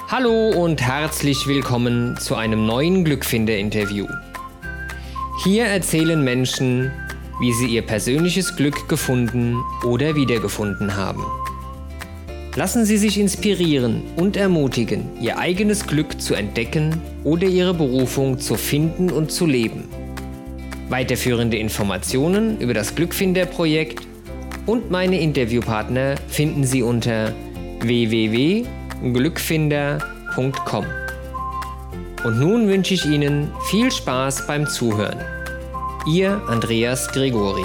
Hallo und herzlich willkommen zu einem neuen Glückfinder-Interview. Hier erzählen Menschen, wie sie ihr persönliches Glück gefunden oder wiedergefunden haben. Lassen Sie sich inspirieren und ermutigen, Ihr eigenes Glück zu entdecken oder Ihre Berufung zu finden und zu leben. Weiterführende Informationen über das Glückfinder-Projekt und meine Interviewpartner finden Sie unter www.glückfinder.com. Und nun wünsche ich Ihnen viel Spaß beim Zuhören. Ihr Andreas Gregori.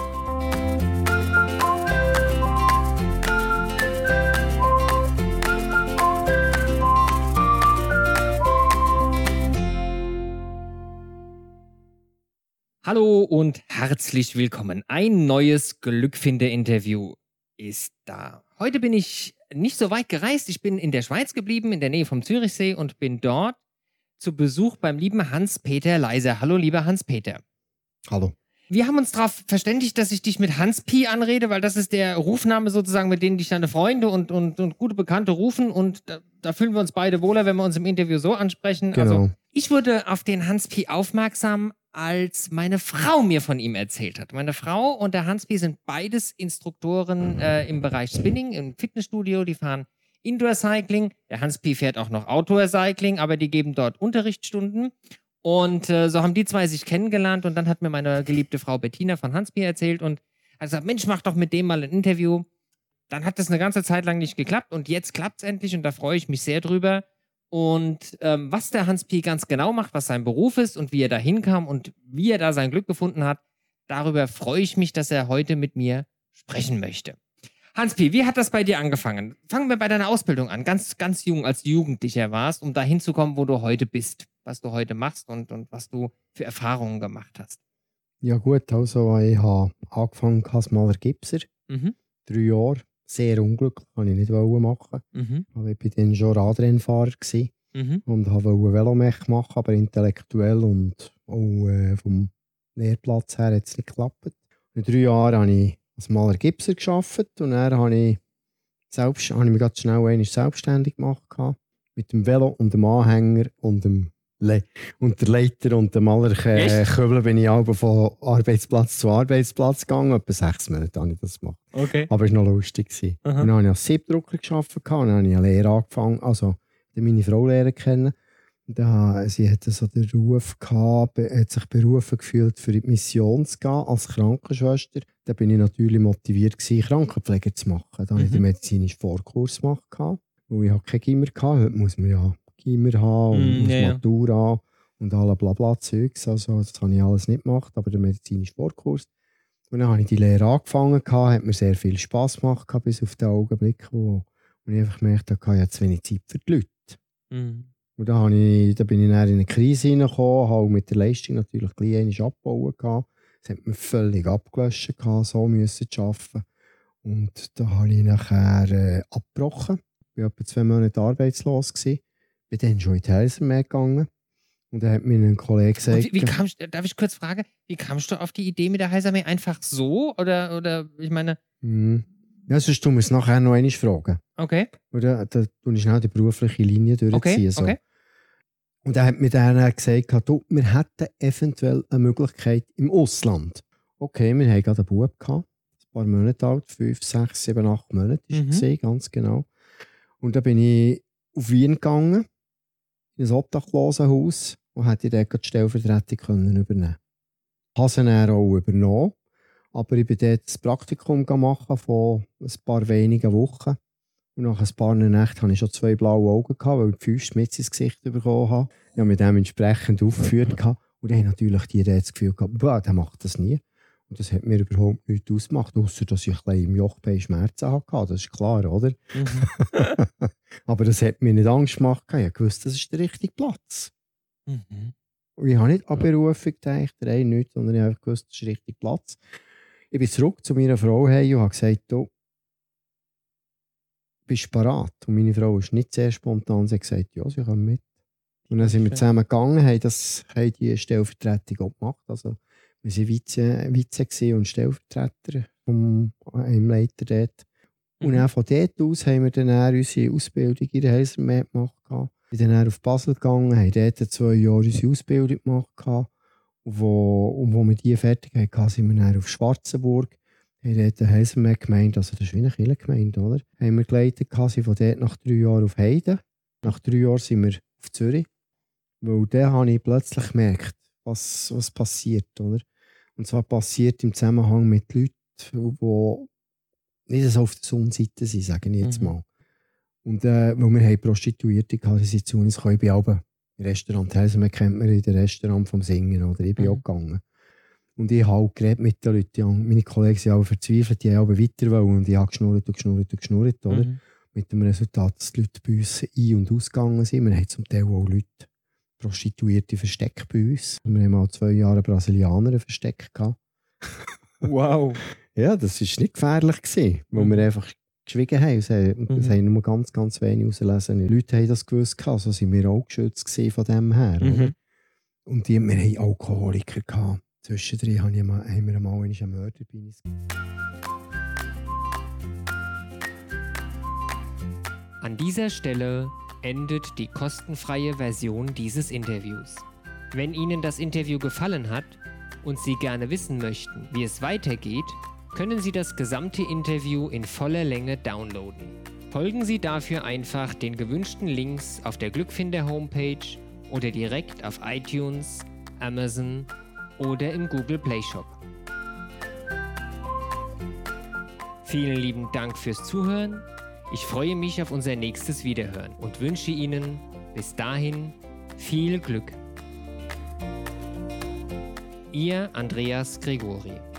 Hallo und herzlich willkommen. Ein neues Glückfinder-Interview ist da. Heute bin ich nicht so weit gereist. Ich bin in der Schweiz geblieben, in der Nähe vom Zürichsee und bin dort zu Besuch beim lieben Hans-Peter Leiser. Hallo, lieber Hans-Peter. Hallo. Wir haben uns darauf verständigt, dass ich dich mit Hans-Pi anrede, weil das ist der Rufname sozusagen, mit dem dich deine Freunde und gute Bekannte rufen. Und da fühlen wir uns beide wohler, wenn wir uns im Interview so ansprechen. Genau. Also ich wurde auf den Hans-Pi aufmerksam, als meine Frau mir von ihm erzählt hat. Meine Frau und der Hans-Pi sind beides Instruktoren im Bereich Spinning, im Fitnessstudio. Die fahren Indoor-Cycling. Der Hans-Pi fährt auch noch Outdoor-Cycling, aber die geben dort Unterrichtsstunden. Und so haben die zwei sich kennengelernt und dann hat mir meine geliebte Frau Bettina von Hans-Pi erzählt und hat gesagt, Mensch, mach doch mit dem mal ein Interview. Dann hat das eine ganze Zeit lang nicht geklappt und jetzt klappt es endlich und da freue ich mich sehr drüber. Und was der Hans-Pi ganz genau macht, was sein Beruf ist und wie er da hinkam und wie er da sein Glück gefunden hat, darüber freue ich mich, dass er heute mit mir sprechen möchte. Hans-Pi, wie hat das bei dir angefangen? Fangen wir bei deiner Ausbildung an, ganz, ganz jung, als Jugendlicher warst, um da hinzukommen, wo du heute bist, was du heute machst und was du für Erfahrungen gemacht hast. Ja gut, also ich habe angefangen als Maler Gipser. 3 Jahre. Sehr unglücklich, kann ich nicht machen. Aber ich war dann schon Radrennfahrer und wollte Velomech machen, aber intellektuell und auch vom Lehrplatz her hat es nicht geklappt. In 3 Jahren habe ich als Maler Gipser gearbeitet und dann habe ich mich ganz schnell selbstständig gemacht. Mit dem Velo und dem Anhänger und der Leiter und dem Malerköbel bin ich auch von Arbeitsplatz zu Arbeitsplatz gegangen. Etwa 6 Monate habe ich das gemacht. Okay. Aber es war noch lustig. Und dann habe ich als Siebdrucker gearbeitet und dann habe ich eine Lehre angefangen, also meine Frau lernen kennen. Und sie hatte so den Ruf gehabt, hat sich berufen gefühlt, für in die Mission zu gehen als Krankenschwester. Da bin ich natürlich motiviert gewesen, Krankenpflege zu machen. Da habe ich den medizinischen Vorkurs gemacht, weil ich kein Gimmer hatte. Heute muss man ja Gimmer haben und Matur haben und alle Blabla-Zeugs. Also das habe ich alles nicht gemacht, aber der medizinische Vorkurs. Und dann habe ich die Lehre angefangen, hat mir sehr viel Spass gemacht, bis auf den Augenblick, wo ich einfach gemerkt habe, ich habe zu wenig Zeit für die Leute. Und da bin ich dann in eine Krise hineingekommen, habe mit der Leistung natürlich gleich abbauen gehabt. Das hat mir völlig abgelöscht, so müssen zu arbeiten. Und da habe ich nachher abgebrochen. Ich war etwa 2 Monate arbeitslos gewesen. Bin dann schon in die Heilsarmee gegangen. Und dann hat mir ein Kollege gesagt... Darf ich kurz fragen, wie kamst du auf die Idee mit der Heilsarmee? Einfach so? Oder ich meine... Ja, sonst tun wir es nachher noch einmal fragen. Okay. Oder da tue ich schnell die berufliche Linie durchziehen. Okay, okay. Und dann hat mir dann gesagt, wir hätten eventuell eine Möglichkeit im Ausland. Okay, wir hatten gerade einen Bub gehabt, ein paar Monate alt, 5, 6, 7, 8 Monate war er, ganz genau. Und dann bin ich auf Wien gegangen, in ein Obdachlosenhaus, und hätte dort die Stellvertretung übernehmen können. Ich habe sie dann auch übernommen, aber ich bin dort das Praktikum machen von ein paar wenigen Wochen. Und nach ein paar Nächten hatte ich schon 2 blaue Augen, weil ich die Füße mit ins Gesicht bekommen habe. Ich habe mich dementsprechend aufgeführt. Und dann haben natürlich die das Gefühl gehabt, der macht das nie. Und das hat mir überhaupt nichts ausgemacht, ausser dass ich ein im Jochbein Schmerzen hatte. Das ist klar, oder? Aber das hat mir nicht Angst gemacht. Ich wusste, das ist der richtige Platz. Und ich habe nicht an Berufung gedacht, nichts, sondern ich habe gewusst, das ist der richtige Platz. Ich bin zurück zu meiner Frau und habe gesagt, du bist bereit? Und meine Frau ist nicht sehr spontan. Sie hat gesagt, ja, sie kommen mit. Und dann sind wir zusammen gegangen, haben die Stellvertretung auch gemacht. Also, wir waren Vize und Stellvertreter vom Leiter dort. Und dann von dort aus haben wir dann unsere Ausbildung in der Heilsarmee gemacht. Bin dann auf Basel gegangen, haben dort 2 Jahre unsere Ausbildung gemacht. Und wo wir die fertig hatten, sind wir dann auf Schwarzenburg. Haben dort eine Helsenberg-Gemeinde, also das ist wie eine Kirchengemeinde, oder? Haben wir geleitet, sind von dort nach 3 Jahren auf Heiden. Nach 3 Jahren sind wir auf Zürich. Weil dann habe ich plötzlich gemerkt, was passiert, oder? Und zwar passiert im Zusammenhang mit Leuten, die nicht so auf der Sonnenseite sind, sage ich jetzt mal. Und weil wir haben Prostituierte gehabt, die sind zu uns gekommen. Ich bin auch im Restaurant Helsenberg, kennt man in dem Restaurant vom Singen, oder? Ich bin auch gegangen. Und ich habe auch geredet mit den Leuten. Meine Kollegen sind auch verzweifelt, die haben auch weiter wollen. Und ich habe geschnurrt, oder? Mit dem Resultat, dass die Leute bei uns ein- und ausgegangen sind. Wir haben zum Teil auch Leute, Prostituierte versteckt bei uns. Wir haben auch 2 Jahre Brasilianer versteckt gehabt. Wow. Ja, das war nicht gefährlich gewesen, weil wir einfach geschwiegen haben. Es haben nur ganz, ganz wenig rauslesen. Die Leute haben das gewusst, so sind wir auch geschützt von dem her. Oder? Und wir hatten Alkoholiker gehabt. Zwischendrin haben wir mal einen Mörder bei uns. An dieser Stelle endet die kostenfreie Version dieses Interviews. Wenn Ihnen das Interview gefallen hat und Sie gerne wissen möchten, wie es weitergeht, können Sie das gesamte Interview in voller Länge downloaden. Folgen Sie dafür einfach den gewünschten Links auf der Glückfinder Homepage oder direkt auf iTunes, Amazon oder im Google Play Shop. Vielen lieben Dank fürs Zuhören. Ich freue mich auf unser nächstes Wiederhören und wünsche Ihnen bis dahin viel Glück. Ihr Andreas Gregori.